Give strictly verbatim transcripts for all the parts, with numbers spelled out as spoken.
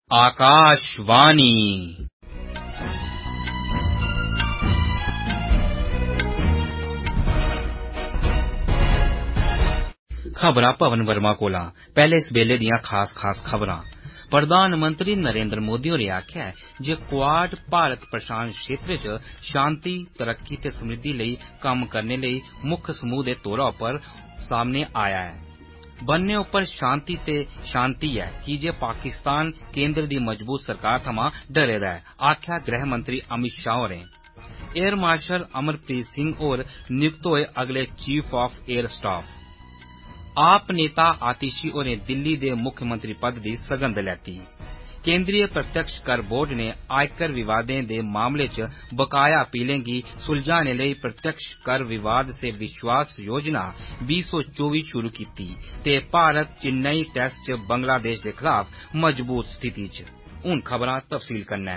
आकाशवाणी खबरां पवन वर्मा कोला। पैहले इस बेल्ले दियां खास खास खबरां। प्रधानमंत्री नरेंद्र मोदी होरें आखेआ ऐ जे क्वाड भारत प्रशांत क्षेत्र च शांति, तरक्की ते समृद्धि लेई कम्म करने लेई मुक्ख समूह दे तौरा उप्पर सामने आया ऐ। बन्ने उप्पर शांति ते शांति ऐ की जे पाकिस्तान केंद्र दी मजबूत सरकार थमां डरे दा ऐ, आखेआ गृहमंत्री अमित शाह होरें। एयर मार्शल अमरप्रीत सिंह होर नियुक्त होए अगले chief of air staff. AAP नेता आतिशी होरें दिल्ली दे मुक्खमंत्री पद दी सगंध लैती। केंद्रीय प्रत्यक्ष कर बोर्ड ने आयकर विवादें दे मामले च बकाया अपीलें गी सुलझाने लेई प्रत्यक्ष कर विवाद से विश्वास योजना बीस सौ चौबी शुरू कीती ते भारत चेन्नई टेस्ट च बंगलादेश दे खिलाफ मजबूत स्थिति च। हून खबरां तफसील कन्नै।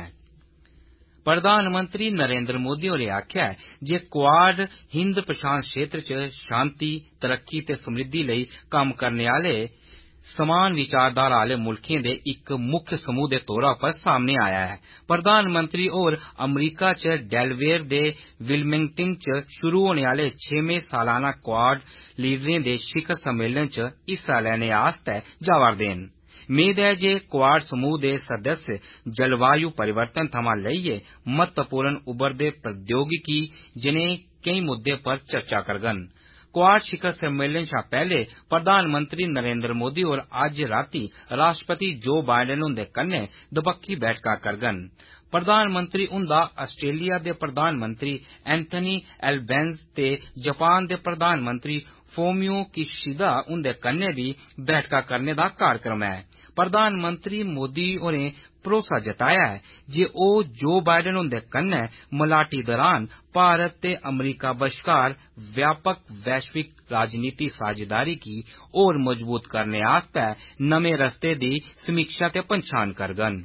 प्रधानमंत्री नरेंद्र मोदी होरें आखेआ ऐ जे क्वाड हिंद प्रशांत क्षेत्र च शांति, तरक्की ते समृद्धि लेई कम्म करने आह्ले समान विचारधारा आह्ले मुल्खें दे इक मुक्ख समूह दे तौरा उप्पर सामने आया ऐ। प्रधानमंत्री होर अमरीका च डेलवेयर दे विलमिंगटन च शुरू होने आह्ले छेमें सालाना क्वाड लीडरें दे शिखर सम्मेलन च हिस्सा लैने आस्तै जा'रदे न। मेद ऐ जे क्वाड समूह दे सदस्य जलवायु परिवर्तन थमां लेइयै महत्वपूर्ण उभरदे प्रौद्योगिकी जनेह् केई मुद्दें पर चर्चा करङन। क्वाड शिखर सम्मेलन शा पैह्ले प्रधानमंत्री नरेंद्र मोदी होर अज्ज रातीं राष्ट्रपति जो बाइडेन हुंदे कन्नै दपक्खी बैठकां करङन। प्रधानमंत्री हुंदा आस्ट्रेलिया दे प्रधानमंत्री एंथनी एल्बेनीज़ ते जापान दे प्रधानमंत्री फोमियो किशिदा हुंदे कन्नै बी बैठकां करने दा कार्यक्रम ऐ। प्रधानमंत्री मोदी होरें भरोसा जताया ऐ जे ओह् जो बाइडेन हुंदे कन्नै मलाटी दौरान भारत ते अमरीका बश्कार व्यापक वैश्विक राजनीति साझेदारी गी होर मजबूत करने आस्तै नमें रस्ते दी समीक्षा ते पंछान करङन।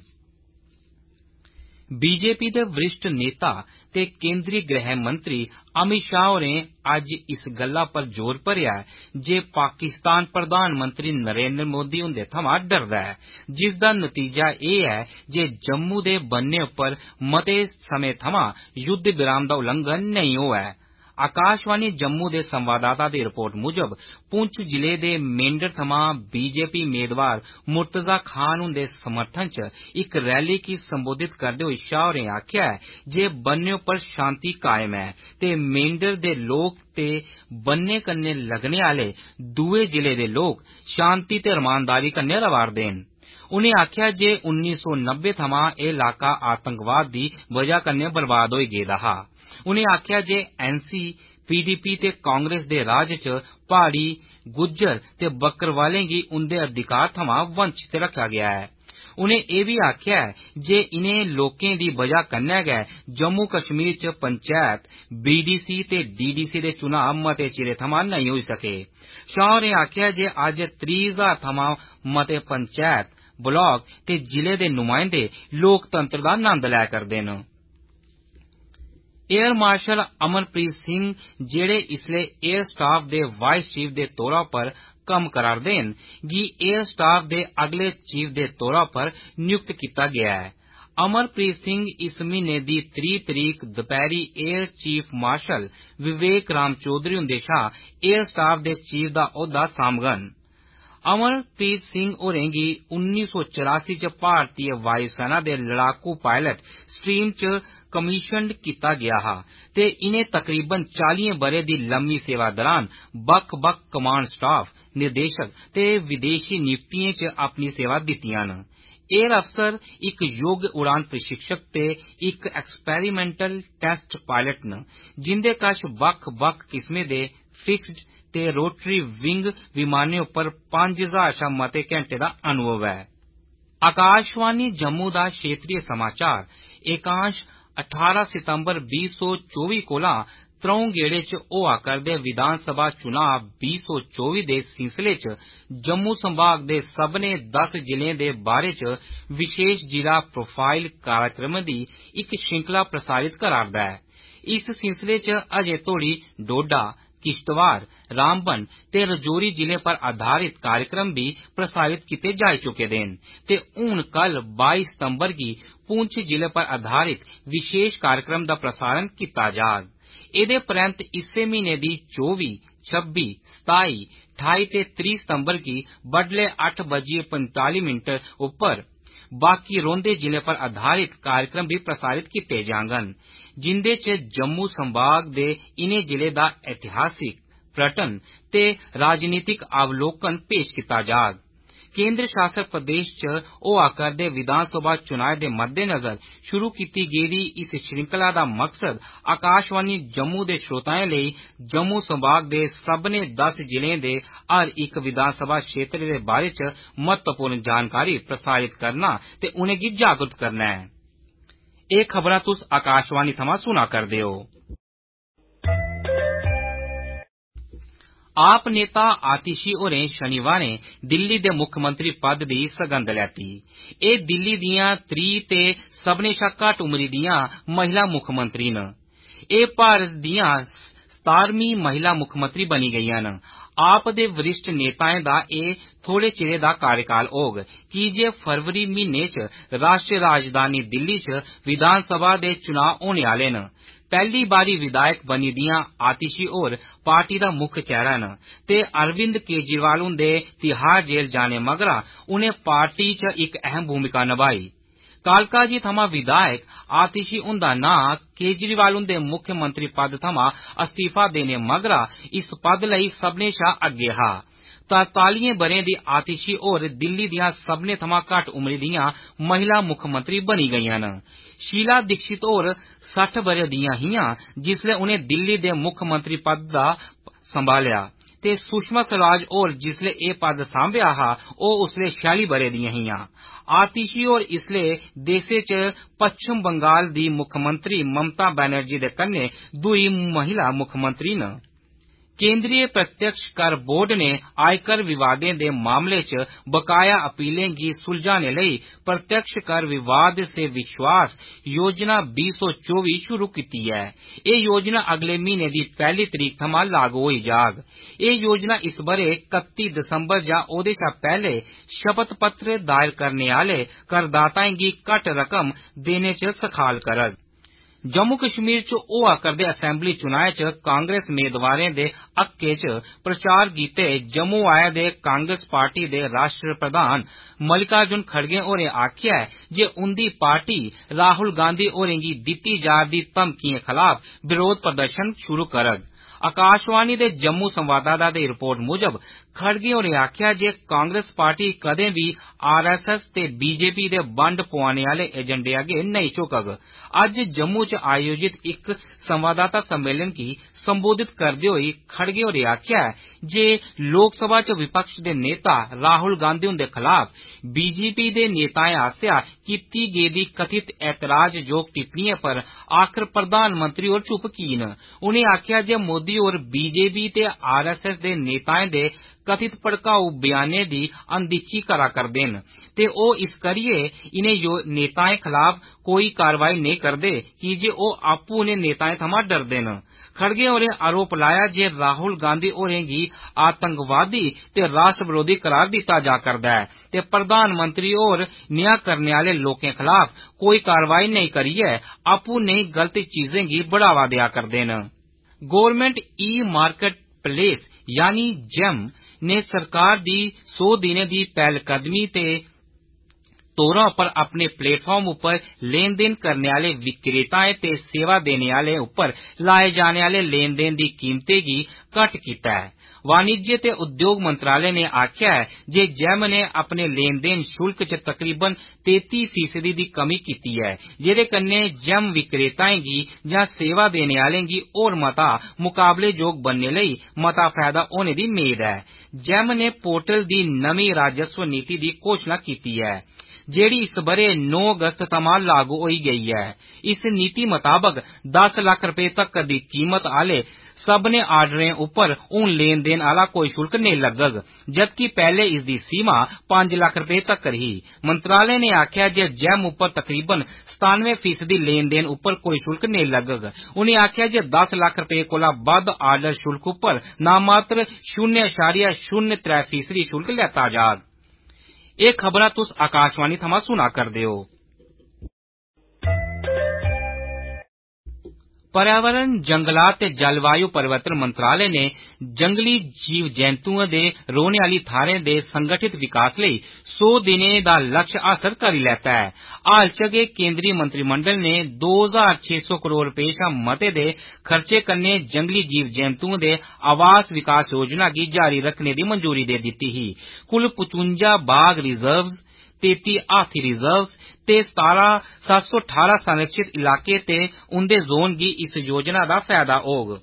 बीजेपी दे वरिष्ठ नेता ते केंद्री गृह मंत्री अमित शाह होरें अज्ज इस गल्ला पर जोर भरेआ ऐ जे पाकिस्तान प्रधानमंत्री नरेंद्र मोदी हुंदे थमां डरदा ऐ, जिसदा नतीजा एह् ऐ जे जम्मू दे बन्ने उप्पर मते समें थमां युद्ध विराम दा उल्लंघन नेईं होआ ऐ। आकाशवाणी जम्मू दे संवाददाता दी रिपोर्ट मुजब पुंछ जिले दे मेंढर थमां बीजेपी मेदवार मुर्तजा खान हुंदे समर्थन च इक रैली गी संबोधित करदे होई शाह होरें आखेआ ऐ जे बन्ने उप्पर शांति कायम ऐ ते मेंढर दे लोक ते बन्ने कन्नै लगने आह्ले दुए जिले दे लोक शांति ते रमानदारी कन्नै रवा'रदे न। उनें आखेआ जे उन्नी सौ नब्बे थमां एह् इलाका आतंकवाद दी बजह कन्नै बर्बाद होई गेदा हा। उनें आखेआ जे एनसी, पीडीपी ते कांग्रेस दे राज च प्हाड़ी, गुज्जर ते बक्करवालें गी उंदे अधिकार थमां वंचित रक्खेआ गेआ ऐ। उनें एह् बी आखेआ ऐ जे इनें लोकें दी बजह कन्नै गै जम्मू कश्मीर च पंचैत, बीडीसी ते डीडीसी दे चुनाव मते चिरे थमां नेईं होई सके। शाह होरें आखेआ जे अज्ज त्रीह् हजार थमां मते पंचैत, ब्लाक ते जिले दे नुमाइंदे लोकतंत्र दा नंद लै करदे न। एयर मार्शल अमरप्रीत सिंह, जेह्ड़े इसलै एयर स्टाफ दे वाइस चीफ दे तौरा पर कम्म करा'रदे न, गी एयर स्टाफ दे अगले चीफ दे तौरा पर नियुक्त कीता गेआ ऐ। अमरप्रीत सिंह इस म्हीने दी त्रीह् तरीक दपैह्री air chief marshal Vivek Ram Chaudhari हुंदे शा एयर स्टाफ दे चीफ दा औह्दा सांभङन। अमरप्रीत सिंह होरें गी उन्नी सौ चौरासी च भारतीय वायु सेना दे लड़ाकू पायलट स्ट्रीम च कमीशनड कीता गेआ हा ते इनें तकरीबन चालियें ब'रें दी लम्मी सेवा दौरान बक्ख-बक्ख कमांड स्टाफ, निर्देशक ते विदेशी नियुक्तियें च अपनी सेवा दित्तियां न। एयर अफसर इक योग्य उड़ान प्रशिक्षक ते इक एक्सपेरिमेंटल टेस्ट पायलट न, जिंदे कश बक्ख-बक्ख किस्में दे फिक्स्ड ते रोटरी विंग विमानें उप्पर पंज हजार शा मते घैंटे दा अनुभव ऐ। आकाशवाणी जम्मू दा क्षेत्रीय समाचार एकांश अठारां सितंबर बीह् सौ चौबी कोला त्र'ऊं गेड़े च होआ करदे विधानसभा चुनाव बीह् सौ चौबी दे सिलसिले च जम्मू संभाग दे सभनें दस जिलें दे बारे च विशेष जिला प्रोफाइल कार्यक्रमें दी इक श्रृंखला प्रसारित करा'रदा ऐ। इस सिलसिले च अजें तोड़ी डोडा, किश्तवाड़, रामबन ते रजौरी जिले पर आधारित कार्यक्रम भी प्रसारित कीते जाई चुके दे न ते हून कल बाई सितंबर गी पुंछ जिले पर आधारित विशेष कार्यक्रम दा प्रसारण कीता जाग। एह्दे परैंत इस्सै म्हीने दी चौबी, छब्बी, सताई, ठाई ते त्रीह् सितंबर गी बडलै अट्ठ बजियै पंताली मिंट उप्पर बाकी रौंह्दे जिले पर आधारित कार्यक्रम भी प्रसारित कीते जाङन, जिंदे च जम्मू संभाग दे इनें जिले दा ऐतिहासिक, पर्यटन ते राजनीतिक अवलोकन पेश कीता जाग। केंद्र शासत प्रदेश च होआ करदे विधानसभा चुनाएं दे मद्देनजर शुरू कीती गेदी इस श्रृंखला दा मकसद आकाशवाणी जम्मू दे श्रोताएं लेई जम्मू संभाग दे सभनें दस जिलें दे हर इक विधानसभा क्षेत्र दे बारे च महत्वपूर्ण जानकारी प्रसारित करना ते उनेंगी जागरूक करना ऐ। एह् खबरां तुस आकाशवाणी थमां सुना करदे ओ। आप नेता आतिशी होरें शनिवारें दिल्ली दे मुक्खमंत्री पद दी सगंध लैती। एह् दिल्ली दियां त्रीह् ते सभनें शा घट्ट उमरी दियां महिला मुक्खमंत्री न। एह् भारत दियां सतारमीं महिला मुक्खमंत्री बनी गेइयां न। आप दे वरिष्ठ नेताएं दा एह् थोड़े चिरे दा कार्यकाल होग, की जे फरवरी म्हीने च राष्ट्री राजधानी दिल्ली च विधानसभा दे चुनाव होने आले न। पैह्ली बारी विधायक बनी दियां आतिशी होर पार्टी दा मुक्ख चेहरा न ते अरविंद केजरीवाल हुंदे तिहाड़ जेल जाने मगरा उनें पार्टी च इक अहम भूमिका नभाई। कालकाजी थमां विधायक आतिशी हुंदा नां केजरीवाल हुंदे मुक्खमंत्री पद थमां अस्तीफा देने मगरा इस पद लेई सभनें शा अग्गे हा। तरतालियें ब'रें दी आतिशी होर दिल्ली दियां सभनें थमां घट्ट उमरी दियां महिला मुक्खमंत्री बनी गेइयां न। शीला दीक्षित होर सट्ठ ब'रें दियां हियां जिसलै उनें दिल्ली दे मुक्खमंत्री पद दा संभालेआ ते सुषमा स्वराज होर जिसलै एह् पद सांभेआ हा ओह् उसलै छियाली ब'रें दियां हियां। आतिशी होर इसलै देसै च पच्छम बंगाल दी मुक्खमंत्री ममता बनर्जी दे कन्नै दुई महिला मुक्खमंत्री न। केंद्रीय प्रत्यक्ष कर बोर्ड ने आयकर विवादें दे मामले च बकाया अपीलें गी सुलझाने लेई प्रत्यक्ष कर विवाद से विश्वास योजना बीह् सौ चौबी शुरू कीती ऐ। एह् योजना अगले म्हीने दी पैह्ली तरीक थमां लागू होई जाग। एह् योजना इस ब'रे कत्ती दिसंबर जां ओह्दे शा पैह्ले शपथ पत्र दायर करने आह्ले करदाताएं गी घट्ट रकम देने च सखाल करग। जम्मू कश्मीर च होआ करदे असैंबली चुनाएं च कांग्रेस मेदवारें दे हक्कै च प्रचार गित्तै जम्मू आए दे कांग्रेस पार्टी दे राष्ट्री प्रधान मल्लिकार्जुन खड़गे होरें आखेआ ऐ जे उंदी पार्टी राहुल गांधी होरें गी दित्ती जा'रदी धमकियें खलाफ विरोध प्रदर्शन शुरू करग। आकाशवाणी दे जम्मू संवाददाता दी रिपोर्ट मुजब खड़गे होरें आखेआ जे कांग्रेस पार्टी कदें बी आरएसएस ते बीजेपी दे बंड पोआने आह्ले एजेंडे अग्गे नेईं झुकग। अज्ज जम्मू च आयोजित इक संवाददाता सम्मेलन गी संबोधित करदे होई खड़गे होरें आखेआ जे लोकसभा च विपक्ष दे नेता राहुल गांधी हुंदे खलाफ बीजेपी दे नेताएं आसेआ कीती गेदी कथित ऐतराजजोग टिप्पणियें पर आखर प्रधानमंत्री होर चुप की न। उनें आखेआ जे मोदी होर बीजेपी ते आरएसएस दे नेताएं दे कथित भड़काऊ बयानें दी अनदिक्खी करा करदे न ते ओह् इस करियै इनें नेताएं खलाफ कोई कारवाई नेईं करदे की जे ओह् आपूं इनें नेताएं थमां डरदे न। खड़गे होरें आरोप लाया जे राहुल गांधी होरें गी आतंकवादी ते राष्ट्र बरोधी करार दित्ता जा करदा ऐ ते प्रधानमंत्री होर नेहा करने आह्ले लोकें खलाफ कोई कारवाई नेईं करियै आपूं नेही गलत चीजें गी बढ़ावा देआ करदे न। गौरमेंट ई मार्केट प्लेस यानी जेम ने सरकार दी सौ दिनें दी पैह्लकदमी ते तौरा उप्पर अपने प्लेटफार्म उप्पर लेन देन करने आह्ले विक्रेताएं ते सेवा देने आह्ले उप्पर लाए जाने आह्ले लेन देन दी कीमतें गी घट्ट कीता ऐ। वाणिज्य ते उद्योग मंत्रालय ने आखेआ ऐ जे जेम ने अपने लेन देन शुल्क च तकरीबन तेती फीसदी दी कमी कीती ऐ, जेह्दे कन्नै जेम विक्रेताएं गी जां सेवा देने आह्लें गी होर मता मुकाबलेजोग बनने लेई मता फैदा होने दी मेद ऐ। जेम ने पोर्टल दी नमीं राजस्व नीति दी घोशना कीती ऐ जेड़ी इस बरे नौ अगस्त थमां लागू होई गई है। इस नीति मताबक दस लाख रपे तक दी कीमत आले सभनें आर्डरें उप्पर हून लेन देन आला कोई शुल्क नेईं लग्गग, जबकि पैह्ले इसदी सीमा पंज लाख रपे तक्कर ही। मंत्रालय ने आखेआ जे जैम उप्पर तकरीबन सतानवे फीसदी लेन देन उप्पर कोई शुल्क नेईं लग्गग। उनें आखेआ जे दस लाख रपे कोला बद्ध आर्डर शुल्क उप्पर नामात्र शून्य अशारिया शून्य त्रै फीसदी शुल्क लैता जाग। एह् खबरां तुस आकाशवाणी थमां सुना करदे ओ। पर्यावरण, जंगलात ते जलवायु परिवर्तन मंत्रालय ने जंगली जीव जैंतुएं दे रौह्ने आह्ली थाह्रें दे संगठित विकास लेई सौ दिनें दा लक्ष्य हासल करी लैता ऐ। हाल च गै केंद्री मंत्रिमंडल ने दो हजार छे सौ करोड़ रपे शा मते दे खर्चे कन्नै जंगली जीव जैंतुएं दे आवास विकास योजना गी जारी रखने दी मंजूरी दे दित्ती ही। कुल पचुंजा बाघ रिजर्व्स, तेती हाथी रिजर्व्स ते सतारां सत्त सौ ठारां संरक्षित इलाके ते उंदे जोन गी इस योजना दा फायदा होग।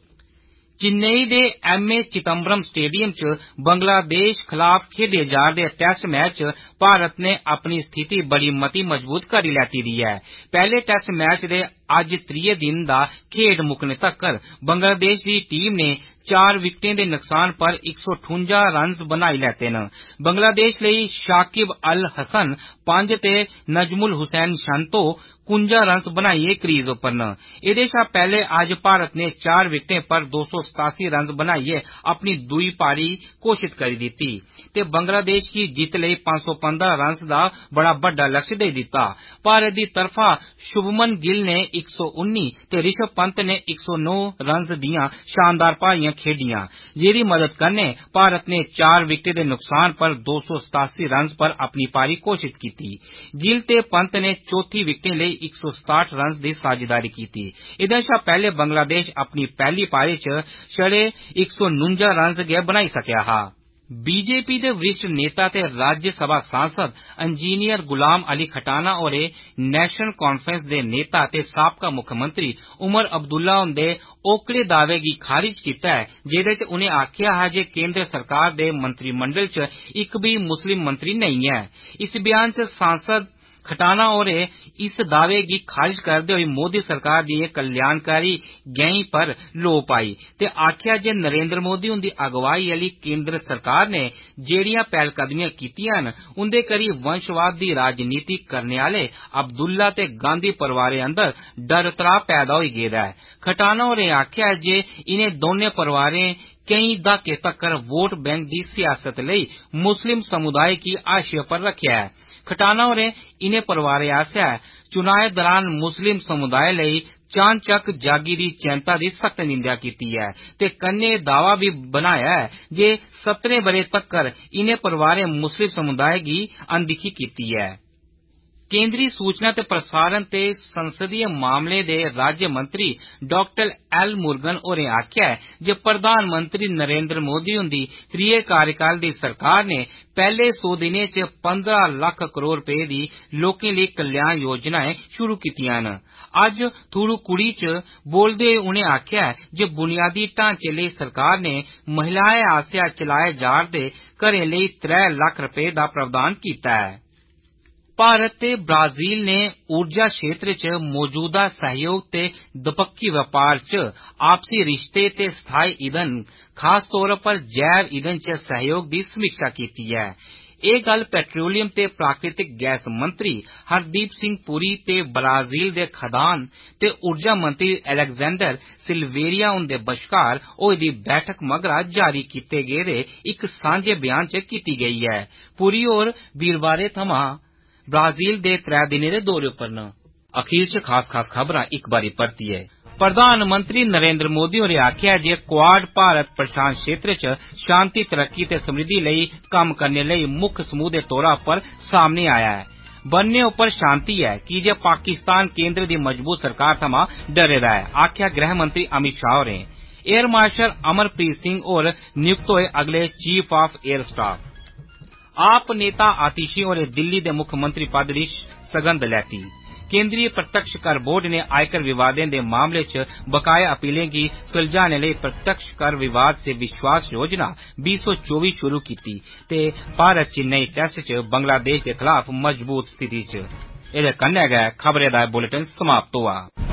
चेन्नई दे एम ए चिदम्बरम स्टेडियम च बंगलादेश खिलाफ खेडे जा'रदे टेस्ट मैच च भारत ने अपनी स्थिति बड़ी मती मजबूत करी लैती दी ऐ। पैह्ले टेस्ट मैच दे अज्ज त्रिये दिन दा खेड मुक्कने तक्कर बंगलादेश दी टीम ने चार विकेटें दे नुकसान पर इक सौ ठुंजा रन्स बनाई लैते न। बंगलादेश लेई शाकिब अल हसन पंज ते नजमुल हुसैन शंतो कुंजा रन्स बनाइयै क्रीज उप्पर न। एह्दे शा पैह्ले अज्ज भारत ने चार विकेटें पर दो सौ सतासी रन्स बनाइयै अपनी दूई पारी घोषित करी दित्ती ते बंगलादेश गी जित्त लेई पंज सौ पंद्रह रन्स दा बड़ा बड्डा लक्ष्य देई दित्ता। भारत दी तरफा शुभमन गिल ने इक सौ उन्नी ते ऋषभ पंत ने इक सौ नौ रन्स दियां शानदार पारियां खेडियां, जेदी मदद कन्नै भारत ने चार विकेटें दे नुकसान पर दो सौ सतासी रन्स पर अपनी पारी घोषित कीती। गिल ते पंत ने चौथी विकेटें लेई इक सौ सताहठ रन्स दी साझेदारी कीती। एह्दे शा पैह्ले बंगलादेश अपनी पैह्ली पारी च छड़े इक सौ नुंजा रन्स गै बनाई सकेआ हा। बीजेपी दे वरिष्ठ नेता ते राज्यसभा सांसद इंजीनियर गुलाम अली खटाना होरें नेशनल कॉन्फ्रेंस दे नेता ते साबका मुक्खमंत्री उमर अब्दुल्ला हुंदे ओकड़े दावे गी खारिज कीता ऐ जेह्दे च उनें आखेआ हा जे केंद्र सरकार दे मंत्रिमंडल च इक बी मुस्लिम मंत्री नेईं ऐ। इस बयान च सांसद खटाना होरें इस दावे गी खारिज करदे होई मोदी सरकार दियें कल्याणकारी गैंई पर लोऽ पाई ते आखेआ जे नरेंद्र मोदी हुंदी अगुवाई आह्ली केंद्र सरकार ने जेह्ड़ियां पैह्लकदमियां कीतियां न उंदे करी वंशवाद दी राजनीति करने आह्ले अब्दुल्ला ते गांधी परोआरें अंदर डर त्राह् पैदा होई गेदा ऐ। खटाना होरें आखेआ जे इनें दौनें परोआरें केईं दहाके तक्कर वोट बैंक दी सियासत लेई मुस्लिम समुदाय गी हाशिए पर रखेआ ऐ। खटाना होरें इनें परोआरें आसेआ चुनाएं दौरान मुस्लिम समुदाय लेई चानचक्क जागी दी चैंता दी सख्त निंदेआ कीती ऐ ते कन्नै दावा बी बनाया ऐ जे सत्तरें ब'रें तक्कर इनें परोआरें मुस्लिम समुदाय गी अनदिक्खी कीती ऐ। केंद्री सूचना ते प्रसारण ते संसदीय मामले दे राज्य मंत्री डॉक्टर एल मुरुगन होरें आखेआ ऐ जे प्रधानमंत्री नरेंद्र मोदी हुंदी त्रिये कार्यकाल दी सरकार ने पैह्ले सौ दिनें च पंद्रह लक्ख करोड़ रपे दी लोकें लेई कल्याण योजनाएं शुरू कीतियां न। अज्ज थुड़ुकुड़ी च बोलदे होई उनें आखेआ जे बुनियादी ढांचे लेई सरकार ने महिलाएं आसेआ चलाए जा'रदे घरें लेई त्रै लक्ख रपे दा प्रावधान कीता ऐ। भारत ते ब्राजील ने ऊर्जा क्षेत्र च मौजूदा सहयोग ते दपक्खी व्यापार च आपसी रिश्ते ते स्थाई ईंधन, खास तौर पर जैव ईंधन च सहयोग दी समीक्षा कीती ऐ। एह् गल्ल पेट्रोलियम ते प्राकृतिक गैस मंत्री हरदीप सिंह पुरी ते ब्राजील दे खदान ते ऊर्जा मंत्री अलेक्जेंडर सिल्वेरिया हुंदे बश्कार होई दी बैठक मगरा जारी कीते गेदे इक सांझे बयान च कीती गेई ऐ। पुरी होर वीरवारें थमां ब्राजील दे त्रै दिनें दे दौरे उप्पर न। अखीर च खास खास खबरां इक बारी परतियै। प्रधानमंत्री नरेंद्र मोदी होरें आखेआ जे क्वाड भारत प्रशांत क्षेत्र च शांति, तरक्की ते समृद्धि लेई कम्म करने लेई मुक्ख समूह दे तौरा उप्पर सामने आया ऐ। बन्ने उप्पर शांति ऐ की जे पाकिस्तान केंद्र दी मजबूत सरकार थमां डरे दा ऐ, आखेआ गृह मंत्री अमित शाह होरें। एयर मार्शल अमरप्रीत सिंह होर नियुक्त होए अगले chief of air staff. AAP नेता आतिशी होरें दिल्ली दे मुक्खमंत्री पद दी सगंध लैती। केंद्रीय प्रत्यक्ष कर बोर्ड ने आयकर विवादें दे मामले च बकाया अपीलें गी सुलझाने लेई प्रत्यक्ष कर विवाद से विश्वास योजना बीस सौ चौबी शुरू कीती ते भारत चेन्नई टेस्ट च बंगलादेश दे खिलाफ मजबूत स्थिति च। एदे कन्नै गै खबरें दा बुलेटिन समाप्त होआ।